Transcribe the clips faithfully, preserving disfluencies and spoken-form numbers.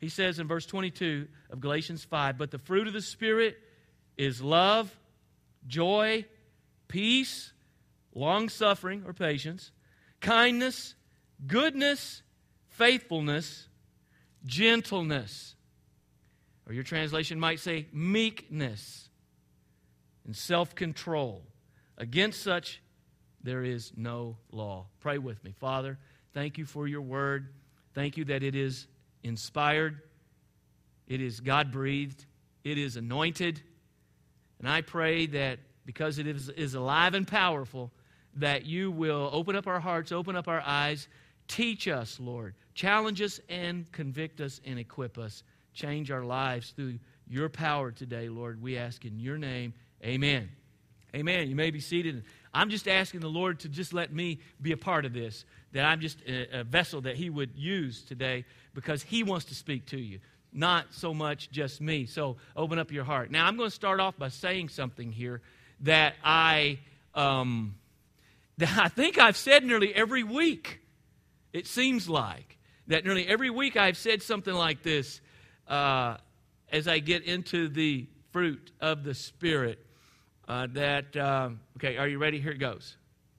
He says in verse twenty-two of Galatians five, but the fruit of the Spirit is love, joy, peace, long-suffering or patience, kindness, goodness, faithfulness, gentleness. Or your translation might say meekness and self-control. Against such there is no law. Pray with me. Father, thank you for your word. Thank you that it is inspired. It is God-breathed. It is anointed. And I pray that because it is, is alive and powerful, that you will open up our hearts, open up our eyes, teach us, Lord. Challenge us and convict us and equip us. Change our lives through your power today, Lord. We ask in your name, amen. Amen. You may be seated. I'm just asking the Lord to just let me be a part of this, that I'm just a, a vessel that he would use today because he wants to speak to you, not so much just me. So open up your heart. Now, I'm going to start off by saying something here that I, um, that I think I've said nearly every week. It seems like that nearly every week I've said something like this uh, as I get into the fruit of the Spirit. Uh, that, um, okay, are you ready? Here it goes.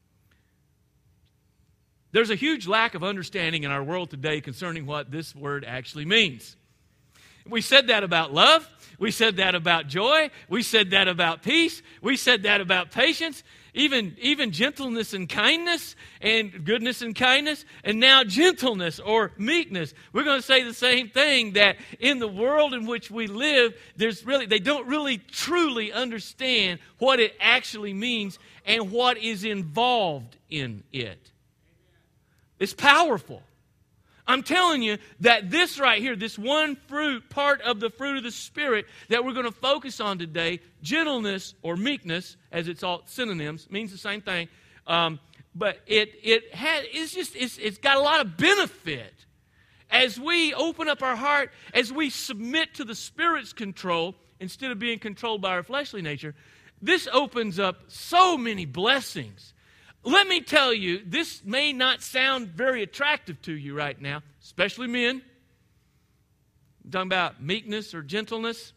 There's a huge lack of understanding in our world today concerning what this word actually means. We said that about love. We said that about joy. We said that about peace. We said that about patience. Even, even gentleness and kindness and goodness and kindness. And now gentleness or meekness. We're going to say the same thing, that in the world in which we live, there's really they don't really truly understand what it actually means and what is involved in it. It's powerful. I'm telling you that this right here, this one fruit, part of the fruit of the Spirit that we're going to focus on today, gentleness or meekness, as it's all synonyms, means the same thing. Um, but it it has it's just it's it's got a lot of benefit as we open up our heart, as we submit to the Spirit's control instead of being controlled by our fleshly nature. This opens up so many blessings. Let me tell you, this may not sound very attractive to you right now, especially men. I'm talking about meekness or gentleness.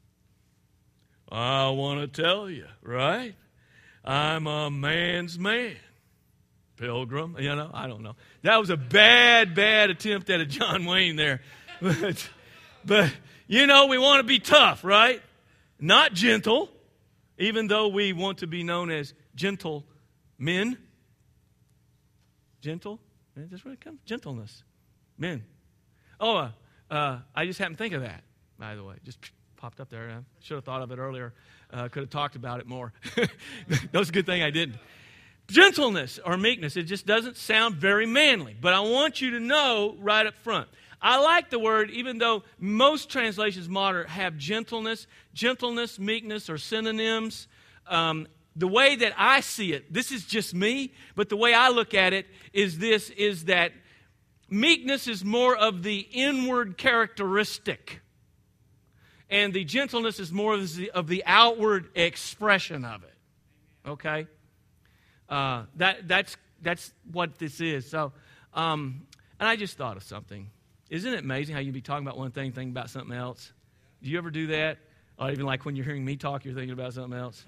I want to tell you, right? I'm a man's man. Pilgrim, you know, I don't know. That was a bad, bad attempt at a John Wayne there. But, but you know, we want to be tough, right? Not gentle, even though we want to be known as gentle men. Gentle? That's where it comes. Gentleness. Men. Oh, uh, uh, I just happened to think of that, by the way. Just popped up there. I should have thought of it earlier. Uh, could have talked about it more. That was a good thing I didn't. Gentleness or meekness, it just doesn't sound very manly. But I want you to know right up front. I like the word, even though most translations modern have gentleness. Gentleness, meekness are synonyms. Um, The way that I see it, this is just me, but the way I look at it is this, is that meekness is more of the inward characteristic. And the gentleness is more of the, of the outward expression of it. Okay? Uh, that that's that's what this is. So, um, and I just thought of something. Isn't it amazing how you be talking about one thing, thinking about something else? Do you ever do that? Or even like when you're hearing me talk, you're thinking about something else?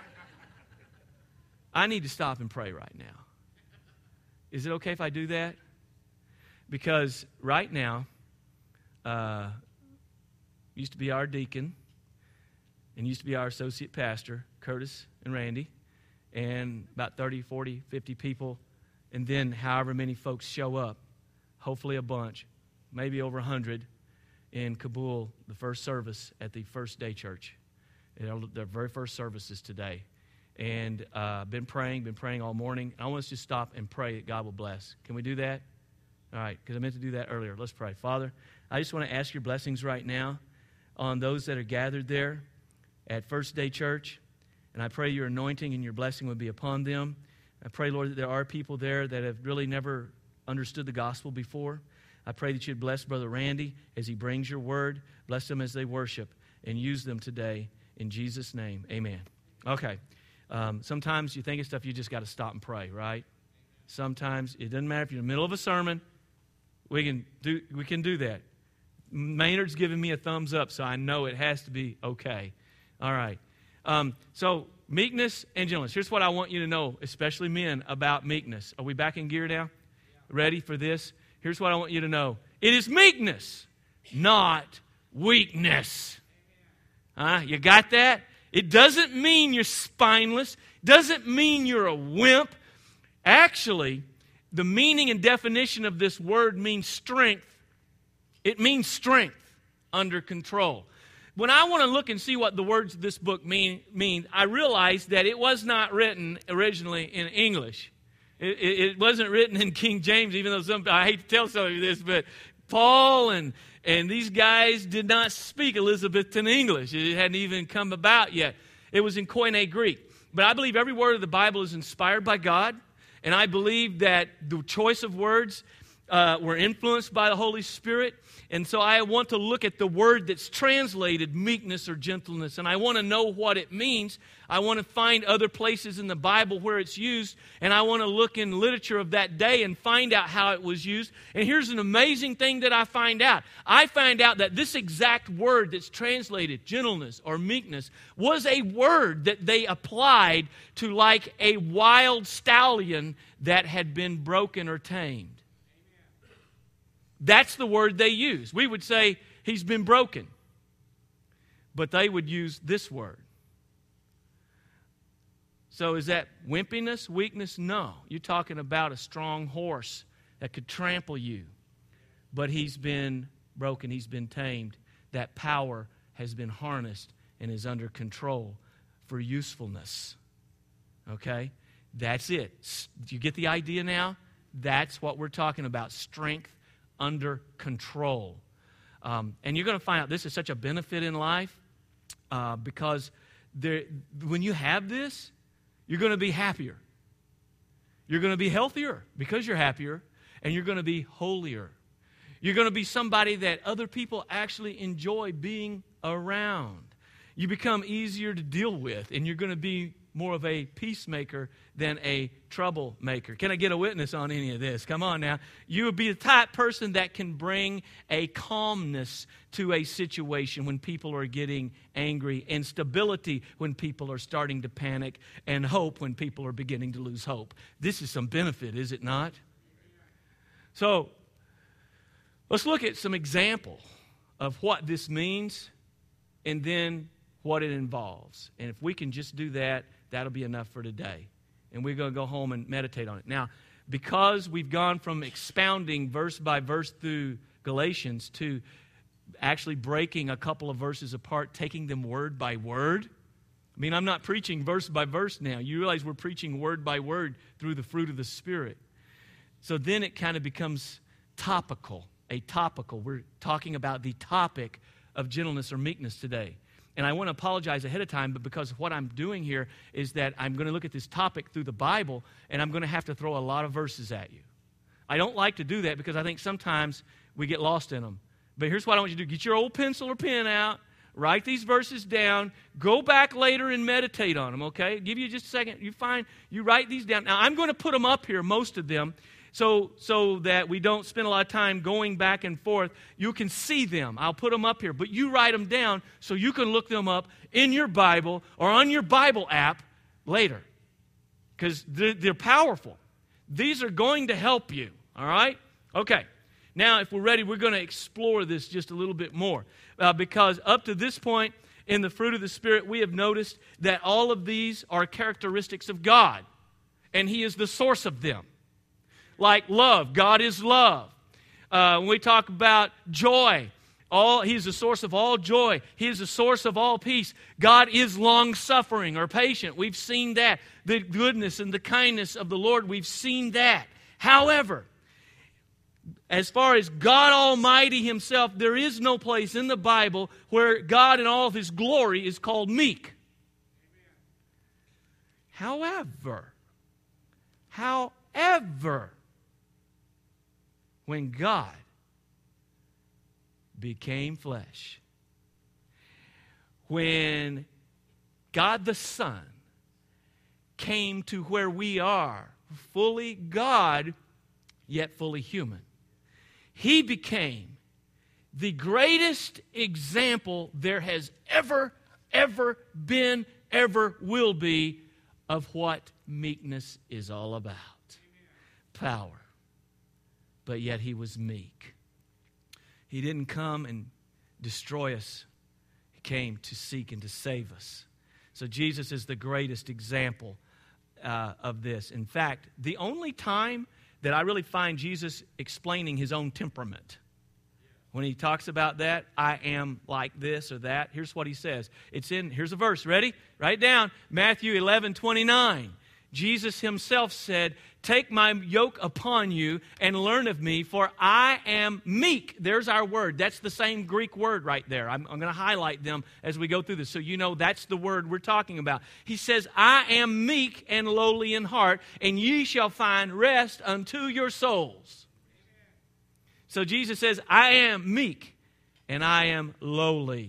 I need to stop and pray right now. Is it okay if I do that? Because right now, uh, used to be our deacon and used to be our associate pastor, Curtis and Randy, and about thirty, forty, fifty people, and then however many folks show up, hopefully a bunch, maybe over one hundred, in Kabul, the first service at the First Day Church. Their very first services today. And uh, been praying, been praying all morning. I want us to stop and pray that God will bless. Can we do that? All right, because I meant to do that earlier. Let's pray. Father, I just want to ask your blessings right now on those that are gathered there at First Day Church. And I pray your anointing and your blessing would be upon them. I pray, Lord, that there are people there that have really never understood the gospel before. I pray that you'd bless Brother Randy as he brings your word. Bless them as they worship and use them today. In Jesus' name, amen. Okay. Um, sometimes you think of stuff, you just got to stop and pray, right? Sometimes it doesn't matter if you're in the middle of a sermon. We can do we can do that. Maynard's giving me a thumbs up, so I know it has to be okay. All right. Um, so meekness and gentleness. Here's what I want you to know, especially men, about meekness. Are we back in gear now? Ready for this? Here's what I want you to know. It is meekness, not weakness. Huh? You got that? It doesn't mean you're spineless. Doesn't mean you're a wimp. Actually, the meaning and definition of this word means strength. It means strength under control. When I want to look and see what the words of this book mean, mean I realized that it was not written originally in English. It, it, it wasn't written in King James, even though some, I hate to tell some of you this, but Paul and, and these guys did not speak Elizabethan English. It hadn't even come about yet. It was in Koine Greek. But I believe every word of the Bible is inspired by God, and I believe that the choice of words uh, were influenced by the Holy Spirit. And so I want to look at the word that's translated meekness or gentleness, and I want to know what it means. I want to find other places in the Bible where it's used, and I want to look in literature of that day and find out how it was used. And here's an amazing thing that I find out. I find out that this exact word that's translated, gentleness or meekness, was a word that they applied to like a wild stallion that had been broken or tamed. That's the word they use. We would say he's been broken. But they would use this word. So is that wimpiness, weakness? No. You're talking about a strong horse that could trample you. But he's been broken. He's been tamed. That power has been harnessed and is under control for usefulness. Okay? That's it. Do you get the idea now? That's what we're talking about. Strength under control. Um, and you're going to find out this is such a benefit in life uh, because there, when you have this, you're going to be happier. You're going to be healthier because you're happier, and you're going to be holier. You're going to be somebody that other people actually enjoy being around. You become easier to deal with, and you're going to be more of a peacemaker than a troublemaker. Can I get a witness on any of this? Come on now. You would be the type person that can bring a calmness to a situation when people are getting angry, and stability when people are starting to panic, and hope when people are beginning to lose hope. This is some benefit, is it not? So, let's look at some example of what this means and then what it involves. And if we can just do that, that'll be enough for today. And we're going to go home and meditate on it. Now, because we've gone from expounding verse by verse through Galatians to actually breaking a couple of verses apart, taking them word by word. I mean, I'm not preaching verse by verse now. You realize we're preaching word by word through the fruit of the Spirit. So then it kind of becomes topical, a topical. We're talking about the topic of gentleness or meekness today. And I want to apologize ahead of time, but because what I'm doing here is that I'm going to look at this topic through the Bible, and I'm going to have to throw a lot of verses at you. I don't like to do that because I think sometimes we get lost in them. But here's what I want you to do. Get your old pencil or pen out, write these verses down, go back later and meditate on them, okay? I'll give you just a second. You find, you write these down. Now, I'm going to put them up here, most of them, So, so that we don't spend a lot of time going back and forth. You can see them. I'll put them up here. But you write them down so you can look them up in your Bible or on your Bible app later. Because they're, they're powerful. These are going to help you. All right? Okay. Now, if we're ready, we're going to explore this just a little bit more. Uh, because up to this point in the fruit of the Spirit, we have noticed that all of these are characteristics of God. And He is the source of them. Like love. God is love. Uh, when we talk about joy, all He's the source of all joy. He is the source of all peace. God is long-suffering or patient. We've seen that. The goodness and the kindness of the Lord, we've seen that. However, as far as God Almighty Himself, there is no place in the Bible where God in all of His glory is called meek. However, however, when God became flesh, when God the Son came to where we are, fully God, yet fully human, He became the greatest example there has ever, ever been, ever will be of what meekness is all about. Power. But yet he was meek. He didn't come and destroy us. He came to seek and to save us. So Jesus is the greatest example uh, of this. In fact, the only time that I really find Jesus explaining his own temperament, when he talks about that, I am like this or that, here's what he says. It's in, here's a verse, ready? Write it down. Matthew eleven twenty-nine. Jesus himself said, take my yoke upon you and learn of me, for I am meek. There's our word. That's the same Greek word right there. I'm, I'm going to highlight them as we go through this so you know that's the word we're talking about. He says, I am meek and lowly in heart, and ye shall find rest unto your souls. So Jesus says, I am meek and I am lowly.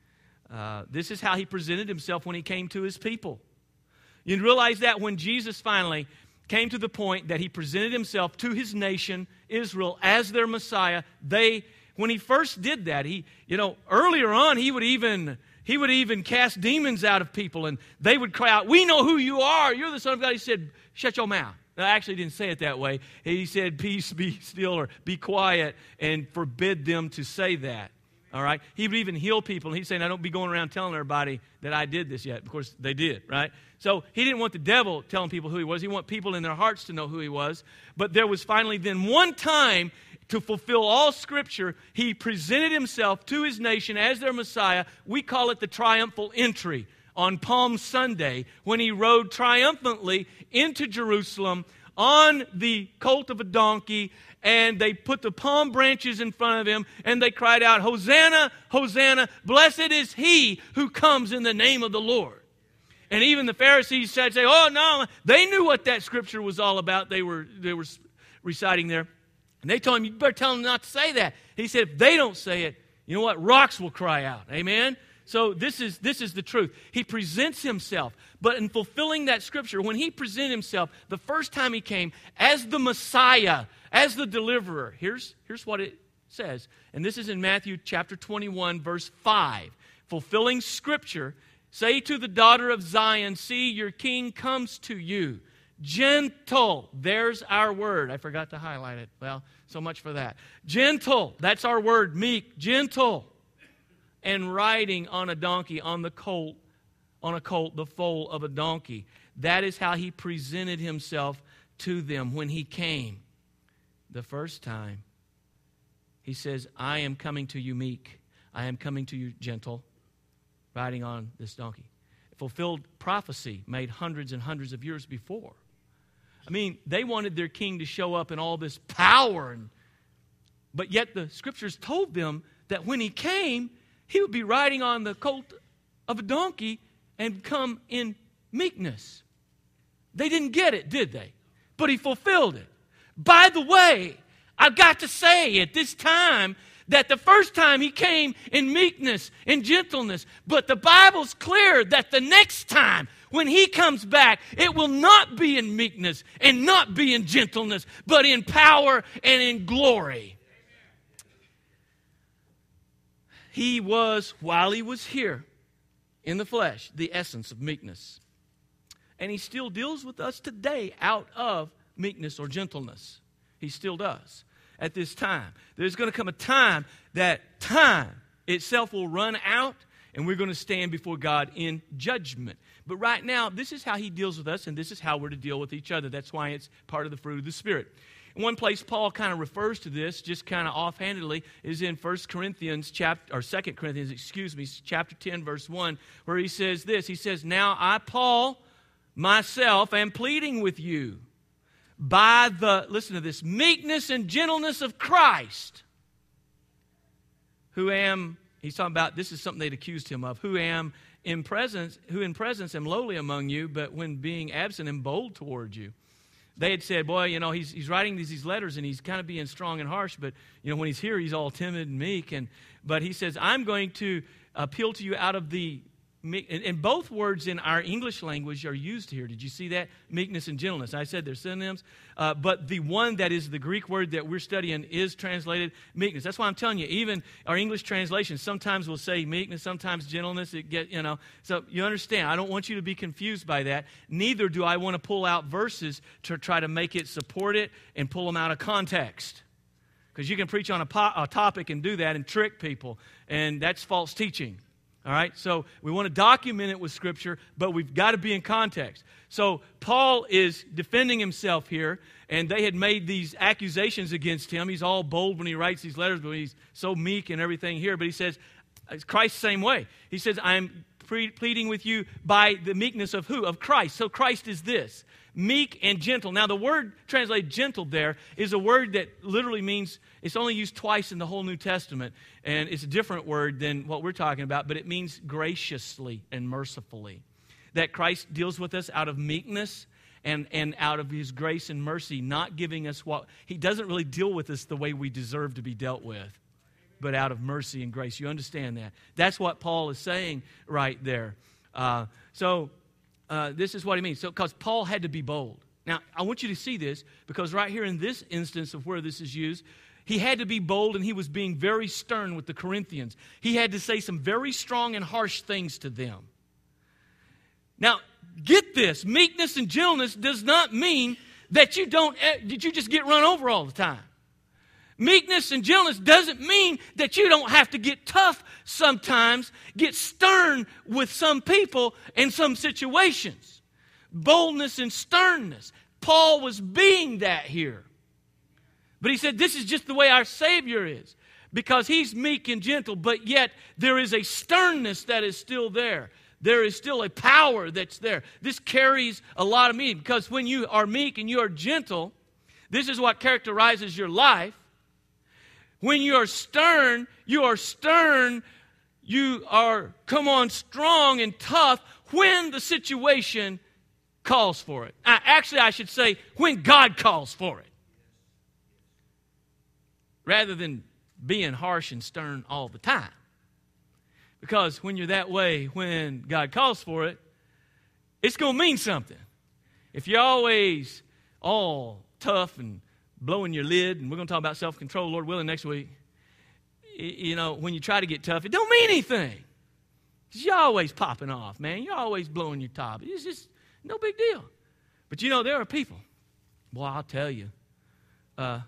Uh, this is how he presented himself when he came to his people. You realize that when Jesus finally came to the point that he presented himself to his nation, Israel, as their Messiah, they, when he first did that, he, you know, earlier on, he would even, he would even cast demons out of people, and they would cry out, we know who you are. You're the Son of God. He said, shut your mouth. No, I actually didn't say it that way. He said, peace, be still, or be quiet, and forbid them to say that. All right? He would even heal people. And he'd say, now don't be going around telling everybody that I did this yet. Of course, they did, right? So he didn't want the devil telling people who he was. He wanted people in their hearts to know who he was. But there was finally then one time to fulfill all Scripture, he presented himself to his nation as their Messiah. We call it the triumphal entry on Palm Sunday, when he rode triumphantly into Jerusalem on the colt of a donkey, and they put the palm branches in front of him, and they cried out, Hosanna, Hosanna, blessed is he who comes in the name of the Lord. And even the Pharisees said, say, oh no, they knew what that scripture was all about. They were, they were reciting there. And they told him, you better tell them not to say that. He said, if they don't say it, you know what? Rocks will cry out. Amen? So this is, this is the truth. He presents himself. But in fulfilling that scripture, when he presented himself, the first time he came, as the Messiah, as the deliverer, here's, here's what it says. And this is in Matthew chapter twenty-one, verse five. Fulfilling scripture, say to the daughter of Zion, see, your king comes to you. Gentle, there's our word. I forgot to highlight it. Well, so much for that. Gentle, that's our word, meek, gentle. And riding on a donkey, on the colt, on a colt, the foal of a donkey. That is how he presented himself to them when he came the first time. He says, I am coming to you meek. I am coming to you gentle, riding on this donkey. Fulfilled prophecy made hundreds and hundreds of years before. I mean, they wanted their king to show up in all this power, and, but yet the scriptures told them that when he came, he would be riding on the colt of a donkey and come in meekness. They didn't get it, did they? But he fulfilled it. By the way, I've got to say at this time that the first time he came in meekness and gentleness, but the Bible's clear that the next time when he comes back, it will not be in meekness and not be in gentleness, but in power and in glory. He was, while he was here in the flesh, the essence of meekness. And he still deals with us today out of meekness or gentleness. He still does at this time. There's going to come a time that time itself will run out, and we're going to stand before God in judgment. But right now, this is how he deals with us, and this is how we're to deal with each other. That's why it's part of the fruit of the Spirit. In one place, Paul kind of refers to this, just kind of offhandedly, is in First Corinthians, chapter, or Second Corinthians, excuse me, chapter ten, verse one, where he says this. He says, now I, Paul, myself, am pleading with you by the, listen to this, meekness and gentleness of Christ, who am, he's talking about, this is something they'd accused him of, who am in presence, who in presence am lowly among you, but when being absent am bold toward you. They had said, boy, you know, he's he's writing these, these letters and he's kind of being strong and harsh, but, you know, when he's here, he's all timid and meek. And But he says, I'm going to appeal to you out of the And, and both words in our English language are used here. Did you see that? Meekness and gentleness. I said they're synonyms. Uh, but the one that is the Greek word that we're studying is translated meekness. That's why I'm telling you, even our English translation sometimes will say meekness, sometimes gentleness. It get, you know, so you understand. I don't want you to be confused by that. Neither do I want to pull out verses to try to make it support it and pull them out of context. Because you can preach on a, po- a topic and do that and trick people. And that's false teaching. All right, so we want to document it with Scripture, but we've got to be in context. So Paul is defending himself here, and they had made these accusations against him. He's all bold when he writes these letters, but he's so meek and everything here. But he says, Christ the same way. He says, I'm pre- pleading with you by the meekness of who? Of Christ. So Christ is this, meek and gentle. Now the word translated gentle there is a word that literally means, it's only used twice in the whole New Testament, and it's a different word than what we're talking about, but it means graciously and mercifully. That Christ deals with us out of meekness and, and out of His grace and mercy, not giving us what, He doesn't really deal with us the way we deserve to be dealt with, but out of mercy and grace. You understand that? That's what Paul is saying right there. Uh, so uh, this is what he means. So, because Paul had to be bold. Now, I want you to see this, because right here in this instance of where this is used, he had to be bold, and he was being very stern with the Corinthians. He had to say some very strong and harsh things to them. Now, get this. Meekness and gentleness does not mean that you don't, that you just get run over all the time. Meekness and gentleness doesn't mean that you don't have to get tough sometimes, get stern with some people in some situations. Boldness and sternness. Paul was being that here. But he said this is just the way our Savior is, because He's meek and gentle, but yet there is a sternness that is still there. There is still a power that's there. This carries a lot of meaning, because when you are meek and you are gentle, this is what characterizes your life. When you are stern, you are stern, you are, come on, strong and tough when the situation calls for it. Uh, actually, I should say, when God calls for it. Rather than being harsh and stern all the time. Because when you're that way, when God calls for it, it's going to mean something. If you're always all tough and blowing your lid, and we're going to talk about self-control, Lord willing, next week, you know, when you try to get tough, it don't mean anything. Because you're always popping off, man. You're always blowing your top. It's just no big deal. But you know, there are people, boy, I'll tell you, uh,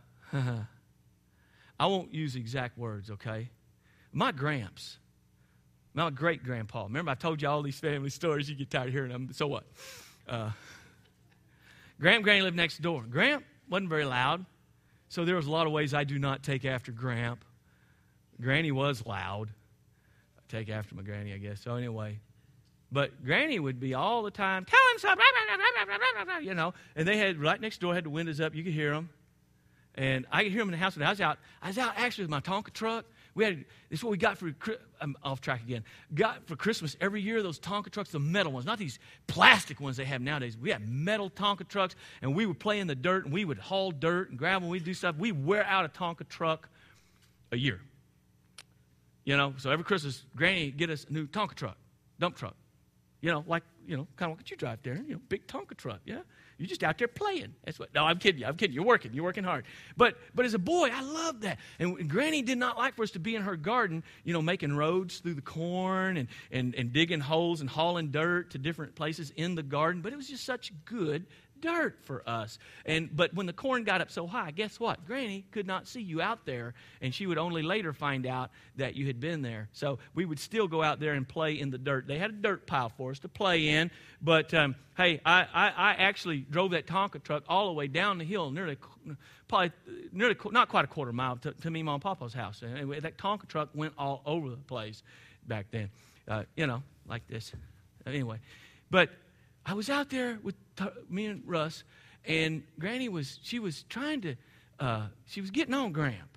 I won't use exact words, okay? My gramps, my great-grandpa. Remember, I told you all these family stories. You get tired of hearing them. So what? Uh, Gramp Granny lived next door. Gramp wasn't very loud, so there was a lot of ways I do not take after Gramp. Granny was loud. I take after my granny, I guess. So anyway, but Granny would be all the time, tell him something, you know, and they had, right next door, had the windows up. You could hear them. And I could hear them in the house when I was out. I was out actually with my Tonka truck. We had, this is what we got for, I'm off track again, got for Christmas every year, those Tonka trucks, the metal ones, not these plastic ones they have nowadays. We had metal Tonka trucks, and we would play in the dirt, and we would haul dirt and gravel, and we'd do stuff. We'd wear out a Tonka truck a year. You know, so every Christmas, Granny would get us a new Tonka truck, dump truck. You know, like, you know, kind of what you drive there, you know, big Tonka truck, yeah? You're just out there playing. That's what. No, I'm kidding you. I'm kidding you. You're working. You're working hard. But but as a boy, I loved that. And Granny did not like for us to be in her garden, you know, making roads through the corn and, and, and digging holes and hauling dirt to different places in the garden. But it was just such good dirt for us. And but when the corn got up so high, guess what? Granny could not see you out there, and she would only later find out that you had been there. So we would still go out there and play in the dirt. They had a dirt pile for us to play in, but um, hey, I, I, I actually drove that Tonka truck all the way down the hill, nearly, probably nearly not quite a quarter mile to, to me, Mom and Papa's house. And anyway, that Tonka truck went all over the place back then, uh, you know, like this. Anyway, but I was out there with t- me and Russ, and Granny was, she was trying to, uh, she was getting on Gramp.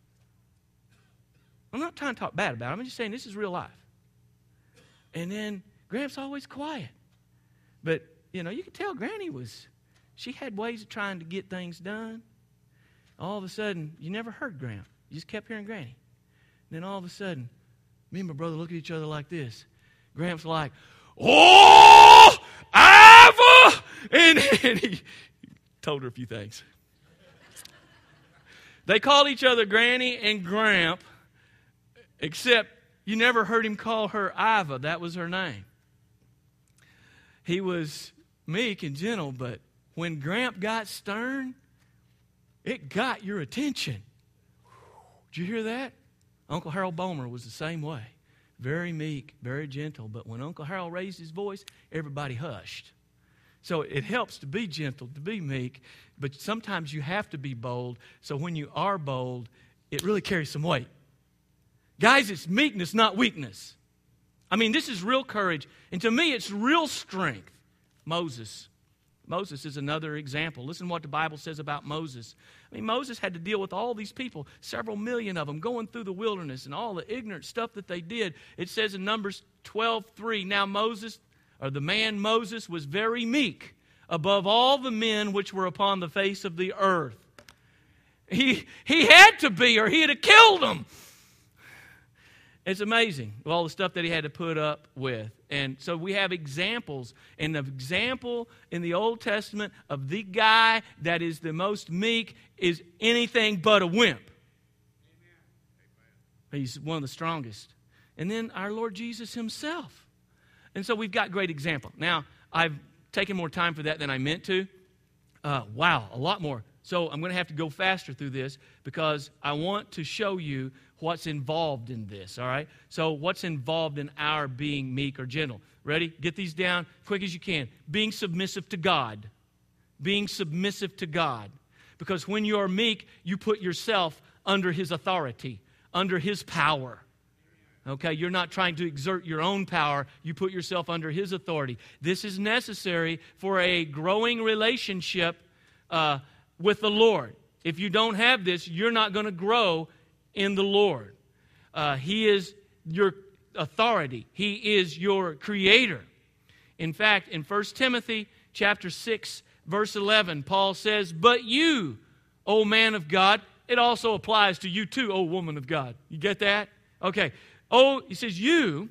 I'm not trying to talk bad about it. I'm just saying this is real life. And then Gramp's always quiet. But, you know, you could tell Granny was, she had ways of trying to get things done. All of a sudden, you never heard Gramp. You just kept hearing Granny. And then all of a sudden, me and my brother look at each other like this. Gramps like, oh, Iva! And, and he told her a few things. They called each other Granny and Gramp, except you never heard him call her Iva. That was her name. He was meek and gentle, but when Gramp got stern, it got your attention. Did you hear that? Uncle Harold Bomer was the same way. Very meek, very gentle. But when Uncle Harold raised his voice, everybody hushed. So it helps to be gentle, to be meek, but sometimes you have to be bold. So when you are bold, it really carries some weight. Guys, it's meekness, not weakness. I mean, this is real courage. And to me, it's real strength. Moses. Moses is another example. Listen to what the Bible says about Moses. I mean, Moses had to deal with all these people, several million of them, going through the wilderness and all the ignorant stuff that they did. It says in Numbers twelve three, now Moses, or the man Moses, was very meek above all the men which were upon the face of the earth. He, he had to be, or he'd have killed them. It's amazing, all the stuff that he had to put up with. And so we have examples, and an example in the Old Testament of the guy that is the most meek is anything but a wimp. Amen. He's one of the strongest. And then our Lord Jesus himself. And so we've got great example. Now, I've taken more time for that than I meant to. Uh, wow, a lot more. So I'm going to have to go faster through this because I want to show you what's involved in this, all right? So what's involved in our being meek or gentle? Ready? Get these down quick as you can. Being submissive to God. Being submissive to God. Because when you are meek, you put yourself under His authority, under His power. Okay, you're not trying to exert your own power. You put yourself under His authority. This is necessary for a growing relationship uh, with the Lord. If you don't have this, you're not going to grow in the Lord. Uh, he is your authority. He is your creator. In fact, in First Timothy chapter six, verse eleven, Paul says, but you, O man of God, it also applies to you too, O woman of God. You get that? Okay. Oh, he says, you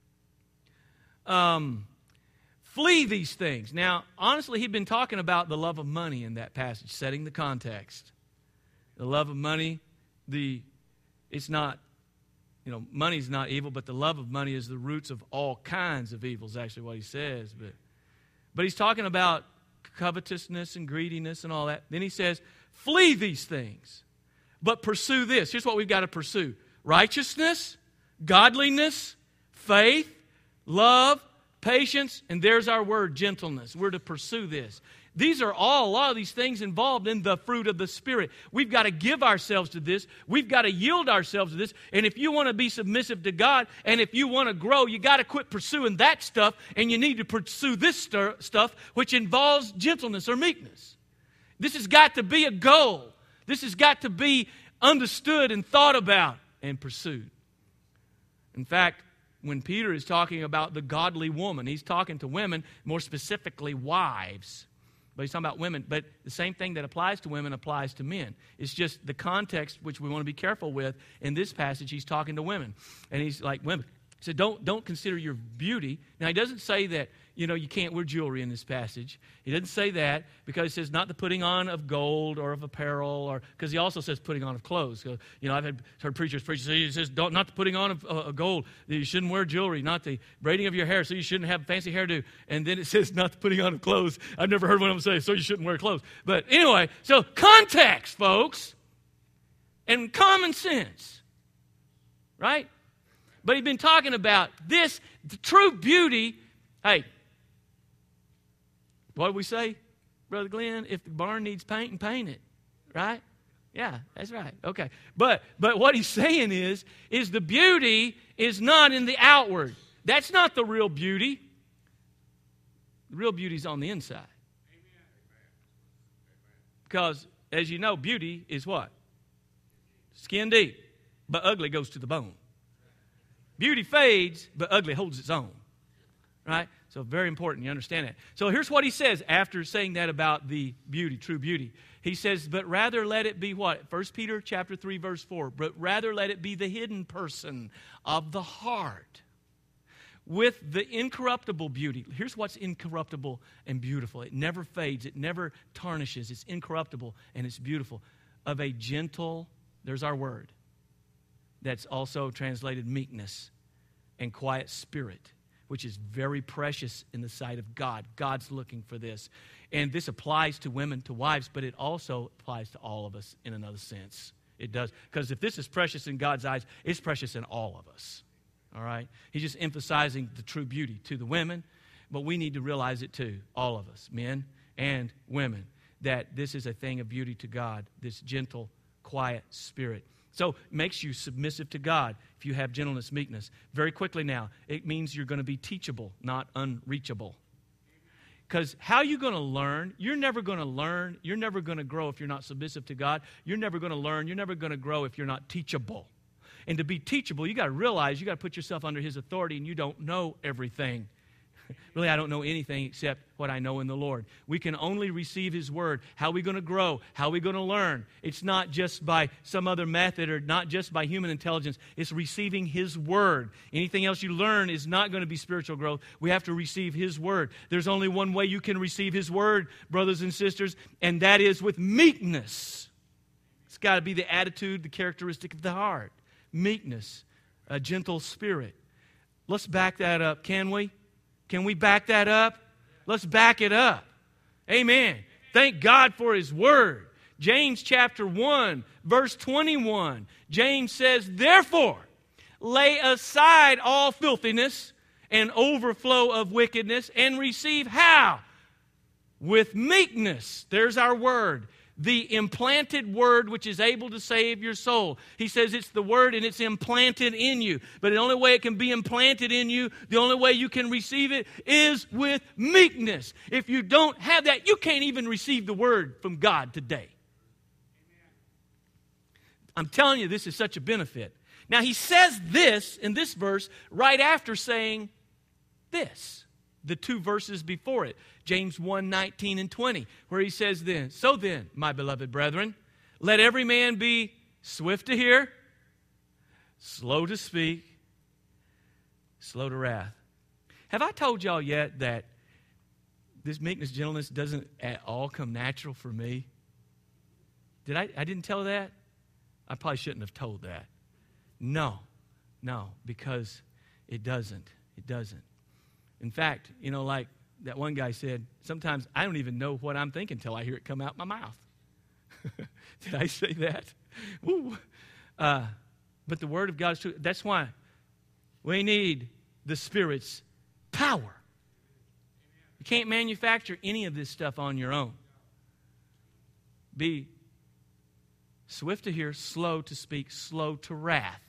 um, flee these things. Now, honestly, he'd been talking about the love of money in that passage, setting the context. The love of money, the it's not, you know, money's not evil, but the love of money is the roots of all kinds of evil, is actually what he says. But, but he's talking about covetousness and greediness and all that. Then he says, flee these things, but pursue this. Here's what we've got to pursue. Righteousness, godliness, faith, love, patience, and there's our word, gentleness. We're to pursue this. These are all, a lot of these things involved in the fruit of the Spirit. We've got to give ourselves to this. We've got to yield ourselves to this. And if you want to be submissive to God, and if you want to grow, you got to quit pursuing that stuff, and you need to pursue this stir- stuff, which involves gentleness or meekness. This has got to be a goal. This has got to be understood and thought about and pursued. In fact, when Peter is talking about the godly woman, he's talking to women, more specifically wives. But he's talking about women. But the same thing that applies to women applies to men. It's just the context which we want to be careful with. In this passage, he's talking to women. And he's like, women. So don't, don't consider your beauty. Now, he doesn't say that, you know, you can't wear jewelry in this passage. He doesn't say that because he says not the putting on of gold or of apparel, or because he also says putting on of clothes. So, you know, I've had, heard preachers preach, so he says don't, not the putting on of uh, gold. You shouldn't wear jewelry, not the braiding of your hair, so you shouldn't have fancy hairdo. And then it says not the putting on of clothes. I've never heard one of them say, so you shouldn't wear clothes. But anyway, so context, folks, and common sense, right? But he's been talking about this, the true beauty. Hey, what do we say, Brother Glenn? If the barn needs painting, paint it, right? Yeah, that's right. Okay. But but what he's saying is, is the beauty is not in the outward. That's not the real beauty. The real beauty is on the inside. Because, as you know, beauty is what? Skin deep, but ugly goes to the bone. Beauty fades, but ugly holds its own. Right? So very important you understand that. So here's what he says after saying that about the beauty, true beauty. He says, but rather let it be what? First Peter chapter three, verse four. But rather let it be the hidden person of the heart, with the incorruptible beauty. Here's what's incorruptible and beautiful. It never fades. It never tarnishes. It's incorruptible and it's beautiful. Of a gentle, there's our word, that's also translated meekness and quiet spirit, which is very precious in the sight of God. God's looking for this. And this applies to women, to wives, but it also applies to all of us in another sense. It does. Because if this is precious in God's eyes, it's precious in all of us. All right? He's just emphasizing the true beauty to the women, but we need to realize it too, all of us, men and women, that this is a thing of beauty to God, this gentle, quiet spirit. So it makes you submissive to God if you have gentleness, meekness. Very quickly now, it means you're going to be teachable, not unreachable. Because how are you going to learn? You're never going to learn. You're never going to grow if you're not submissive to God. You're never going to learn. You're never going to grow if you're not teachable. And to be teachable, you got to realize you got to put yourself under His authority, and you don't know everything. Really, I don't know anything except what I know in the Lord. We can only receive His Word. How are we going to grow? How are we going to learn? It's not just by some other method or not just by human intelligence. It's receiving His Word. Anything else you learn is not going to be spiritual growth. We have to receive His Word. There's only one way you can receive His Word, brothers and sisters, and that is with meekness. It's got to be the attitude, the characteristic of the heart. Meekness, a gentle spirit. Let's back that up, can we? Can we back that up? Let's back it up. Amen. Thank God for His Word. James chapter one, verse twenty-one. James says, therefore, lay aside all filthiness and overflow of wickedness and receive how? With meekness. There's our word. The implanted word which is able to save your soul. He says it's the word and it's implanted in you. But the only way it can be implanted in you, the only way you can receive it is with meekness. If you don't have that, you can't even receive the word from God today. I'm telling you, this is such a benefit. Now, he says this in this verse right after saying this. The two verses before it, James one, nineteen and twenty, where he says then, so then, my beloved brethren, let every man be swift to hear, slow to speak, slow to wrath. Have I told y'all yet that this meekness, gentleness doesn't at all come natural for me? Did I? I didn't tell that? I probably shouldn't have told that. No, no, because it doesn't. It doesn't. In fact, you know, like that one guy said, sometimes I don't even know what I'm thinking until I hear it come out my mouth. Did I say that? Woo. Uh, but the Word of God is true. That's why we need the Spirit's power. You can't manufacture any of this stuff on your own. Be swift to hear, slow to speak, slow to wrath.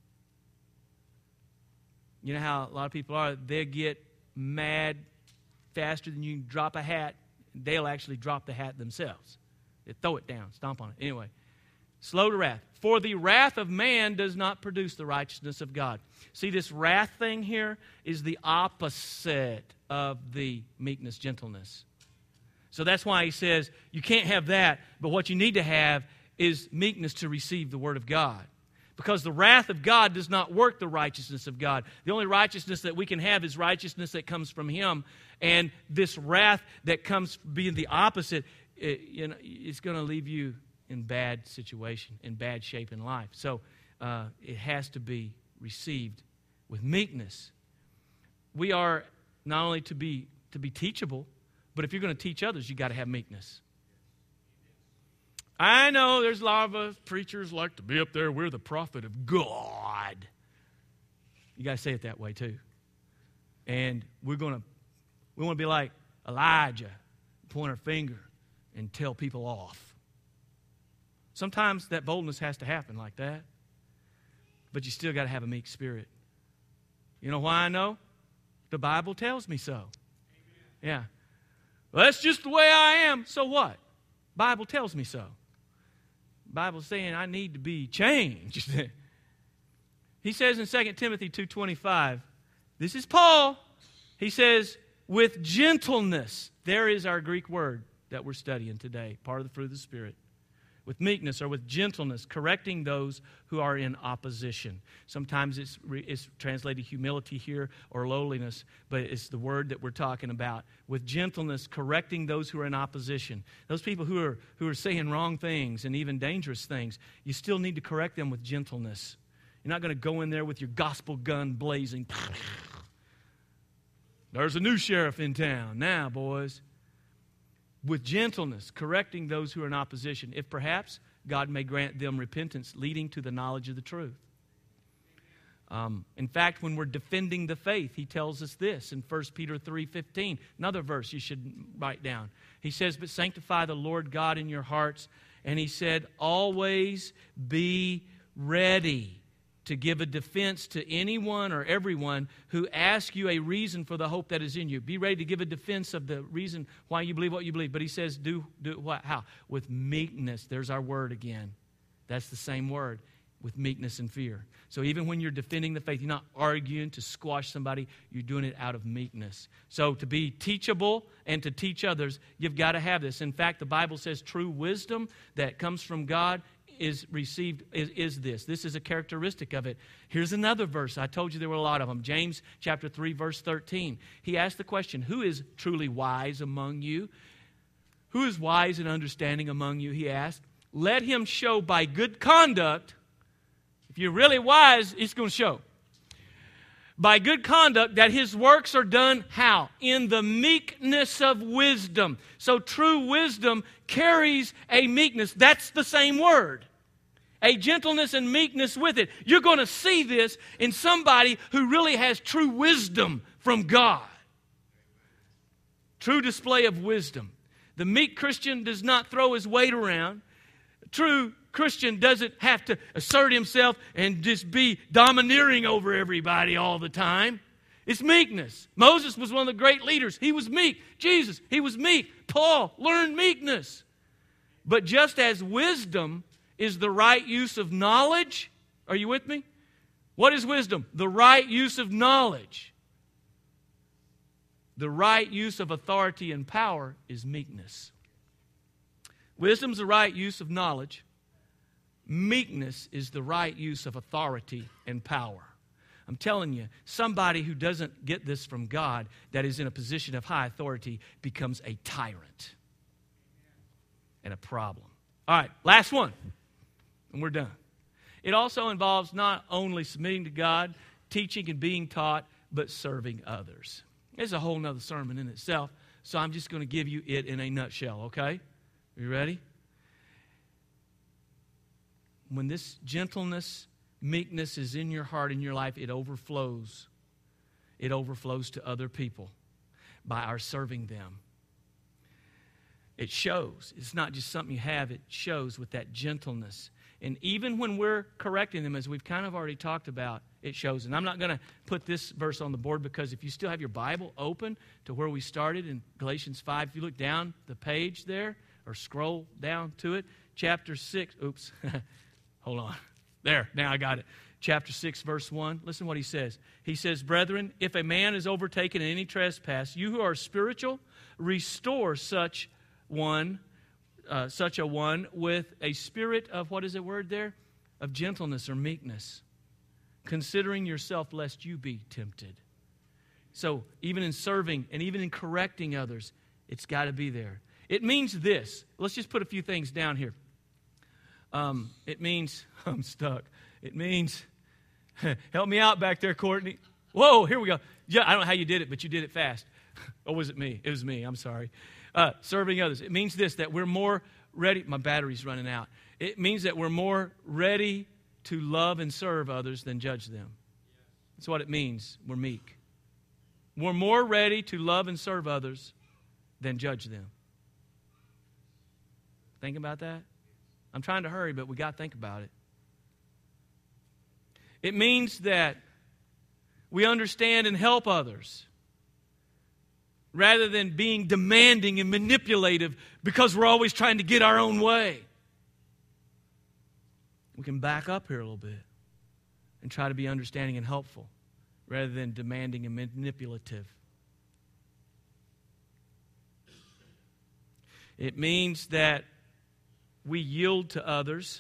You know how a lot of people are, they get mad faster than you can drop a hat. They'll actually drop the hat themselves. They throw it down, stomp on it. Anyway, slow to wrath. For the wrath of man does not produce the righteousness of God. See, this wrath thing here is the opposite of the meekness, gentleness. So that's why he says you can't have that, but what you need to have is meekness to receive the Word of God. Because the wrath of God does not work the righteousness of God. The only righteousness that we can have is righteousness that comes from Him. And this wrath that comes being the opposite, it, you know, it's going to leave you in bad situation, in bad shape in life. So uh, it has to be received with meekness. We are not only to be to be teachable, but if you're going to teach others, you've got to have meekness. I know there's a lot of us preachers like to be up there. We're the prophet of God. You got to say it that way too. And we're going to, we want to be like Elijah, point our finger and tell people off. Sometimes that boldness has to happen like that. But you still got to have a meek spirit. You know why I know? The Bible tells me so. Amen. Yeah. Well, that's just the way I am. So what? Bible tells me so. Bible's saying I need to be changed. He says in Second Timothy two twenty-five, this is Paul. He says, with gentleness, there is our Greek word that we're studying today, part of the fruit of the Spirit. with meekness or with gentleness, correcting those who are in opposition. Sometimes it's, it's translated humility here or lowliness, but it's the word that we're talking about. With gentleness, correcting those who are in opposition. Those people who are, who are saying wrong things and even dangerous things, you still need to correct them with gentleness. You're not going to go in there with your gospel gun blazing. There's a new sheriff in town. Now, boys. With gentleness, correcting those who are in opposition, if perhaps God may grant them repentance, leading to the knowledge of the truth. Um, in fact, when we're defending the faith, he tells us this in First Peter three fifteen, another verse you should write down. He says, but sanctify the Lord God in your hearts. And he said, always be ready to give a defense to anyone or everyone who asks you a reason for the hope that is in you. Be ready to give a defense of the reason why you believe what you believe. But he says, do, do what? How? With meekness. There's our word again. That's the same word. With meekness and fear. So even when you're defending the faith, you're not arguing to squash somebody. You're doing it out of meekness. So to be teachable and to teach others, you've got to have this. In fact, the Bible says true wisdom that comes from God is received is, is this. This is a characteristic of it. Here's another verse. I told you there were a lot of them. James chapter three, verse thirteen. He asked the question, who is truly wise among you? Who is wise and understanding among you? He asked. Let him show by good conduct. If you're really wise, it's going to show. By good conduct that his works are done how? In the meekness of wisdom. So true wisdom carries a meekness. That's the same word. A gentleness and meekness with it. You're going to see this in somebody who really has true wisdom from God. True display of wisdom. The meek Christian does not throw his weight around. True Christian doesn't have to assert himself and just be domineering over everybody all the time. It's meekness. Moses was one of the great leaders. He was meek. Jesus, he was meek. Paul learned meekness. But just as wisdom is the right use of knowledge, are you with me? What is wisdom? The right use of knowledge. The right use of authority and power is meekness. Wisdom's the right use of knowledge. Meekness is the right use of authority and power. I'm telling you, somebody who doesn't get this from God, that is in a position of high authority, becomes a tyrant and a problem. All right, last one, and we're done. It also involves not only submitting to God, teaching and being taught, but serving others. It's a whole nother sermon in itself, so I'm just going to give you it in a nutshell, okay? Are you ready? When this gentleness, meekness is in your heart, in your life, it overflows. It overflows to other people by our serving them. It shows. It's not just something you have. It shows with that gentleness. And even when we're correcting them, as we've kind of already talked about, it shows. And I'm not going to put this verse on the board because if you still have your Bible open to where we started in Galatians five, if you look down the page there or scroll down to it, chapter six, oops, hold on. There, now I got it. Chapter six, verse one. Listen to what he says. He says, brethren, if a man is overtaken in any trespass, you who are spiritual, restore such one, uh, such a one with a spirit of, what is the word there? Of gentleness or meekness, considering yourself lest you be tempted. So even in serving and even in correcting others, it's got to be there. It means this. Let's just put a few things down here. Um, it means, I'm stuck. It means, help me out back there, Courtney. Whoa, here we go. Yeah, I don't know how you did it, but you did it fast. Or was it me? It was me. I'm sorry. Uh, serving others. It means this, that we're more ready. My battery's running out. It means that we're more ready to love and serve others than judge them. That's what it means. We're meek. We're more ready to love and serve others than judge them. Think about that. I'm trying to hurry, but we got to think about it. It means that we understand and help others rather than being demanding and manipulative because we're always trying to get our own way. We can back up here a little bit and try to be understanding and helpful rather than demanding and manipulative. It means that we yield to others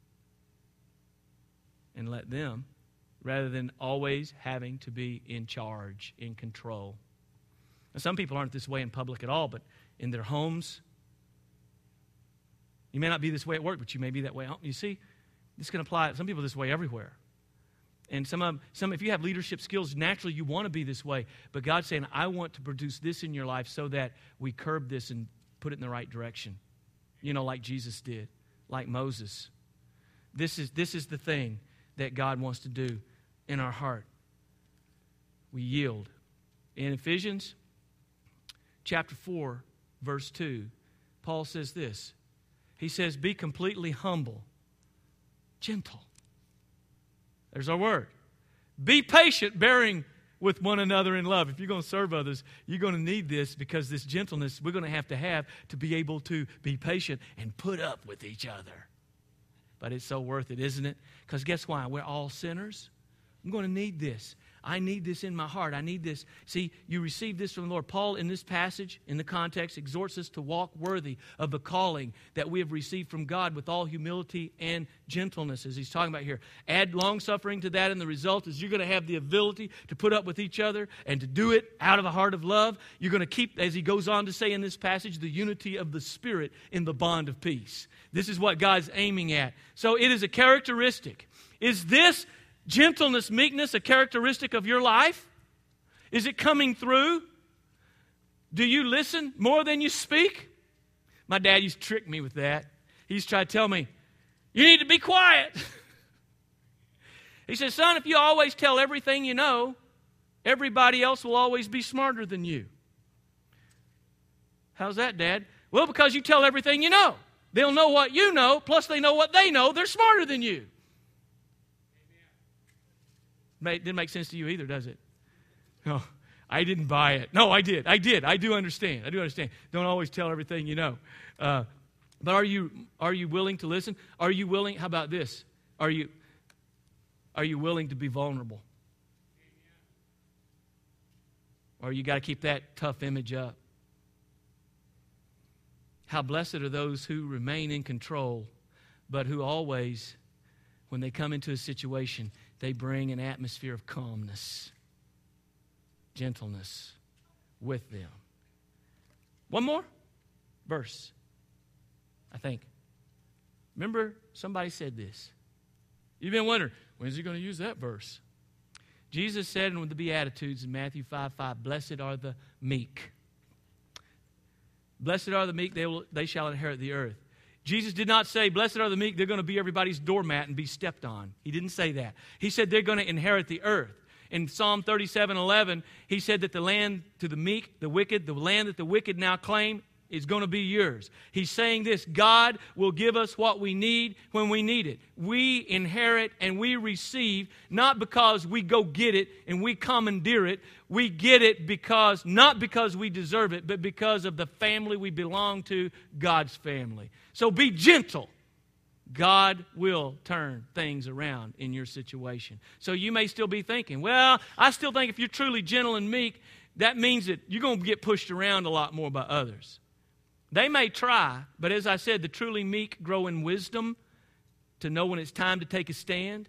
and let them, rather than always having to be in charge, in control. Now, some people aren't this way in public at all, but in their homes, you may not be this way at work, but you may be that way. You see, this can apply. Some people are this way everywhere. And some of some, if you have leadership skills, naturally you want to be this way. But God's saying, I want to produce this in your life so that we curb this and put it in the right direction. You know, like Jesus did, like Moses. This is this is the thing that God wants to do in our heart. We yield. In Ephesians chapter four, verse two, Paul says this. He says, be completely humble, gentle. There's our word. Be patient, bearing with one another in love. If you're going to serve others, you're going to need this, because this gentleness we're going to have to have to be able to be patient and put up with each other. But it's so worth it, isn't it? Because guess why? We're all sinners. I'm going to need this. I need this in my heart. I need this. See, you receive this from the Lord. Paul, in this passage, in the context, exhorts us to walk worthy of the calling that we have received from God with all humility and gentleness, as he's talking about here. Add long-suffering to that, and the result is you're going to have the ability to put up with each other and to do it out of a heart of love. You're going to keep, as he goes on to say in this passage, the unity of the Spirit in the bond of peace. This is what God's aiming at. So it is a characteristic. Is this gentleness, meekness, a characteristic of your life? Is it coming through? Do you listen more than you speak? My dad used to trick me with that. He used to try to tell me, you need to be quiet. He said, son, if you always tell everything you know, everybody else will always be smarter than you. How's that, Dad? Well, because you tell everything you know. They'll know what you know, plus they know what they know. They're smarter than you. Didn't make sense to you either, does it? No, I didn't buy it. No, I did. I did. I do understand. I do understand. Don't always tell everything you know. Uh, but are you are you willing to listen? Are you willing? How about this? Are you are you willing to be vulnerable? Or you got to keep that tough image up? How blessed are those who remain in control, but who always, when they come into a situation, they bring an atmosphere of calmness, gentleness with them. One more verse, I think. Remember, somebody said this. You've been wondering, when's he going to use that verse? Jesus said in the Beatitudes in Matthew five five, blessed are the meek. Blessed are the meek, they, will, they shall inherit the earth. Jesus did not say, blessed are the meek, they're going to be everybody's doormat and be stepped on. He didn't say that. He said they're going to inherit the earth. In Psalm thirty-seven eleven, he said that the land to the meek, the wicked, the land that the wicked now claim is going to be yours. He's saying this, God will give us what we need when we need it. We inherit and we receive, not because we go get it and we commandeer it. We get it because, not because we deserve it, but because of the family we belong to, God's family. So be gentle. God will turn things around in your situation. So you may still be thinking, well, I still think if you're truly gentle and meek, that means that you're going to get pushed around a lot more by others. They may try, but as I said, the truly meek grow in wisdom to know when it's time to take a stand.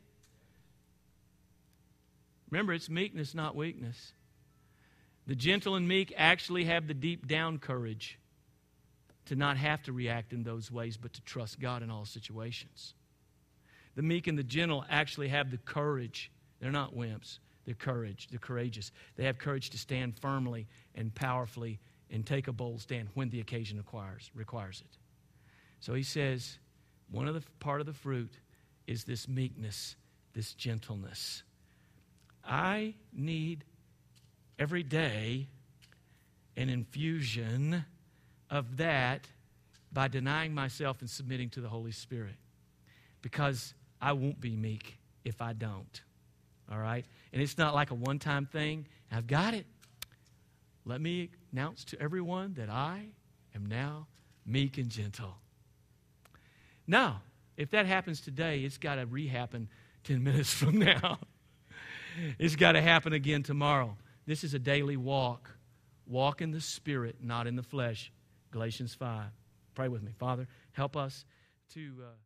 Remember, it's meekness, not weakness. The gentle and meek actually have the deep down courage to not have to react in those ways, but to trust God in all situations. The meek and the gentle actually have the courage. They're not wimps. They're courage. They're courageous. They have courage to stand firmly and powerfully and take a bold stand when the occasion requires, requires it. So he says, one of the part of the fruit is this meekness, this gentleness. I need every day an infusion of that by denying myself and submitting to the Holy Spirit, because I won't be meek if I don't. All right? And it's not like a one-time thing. I've got it. Let me announce to everyone that I am now meek and gentle. Now, if that happens today, it's got to re-happen ten minutes from now. It's got to happen again tomorrow. This is a daily walk. Walk in the Spirit, not in the flesh. Galatians five. Pray with me. Father, help us to uh,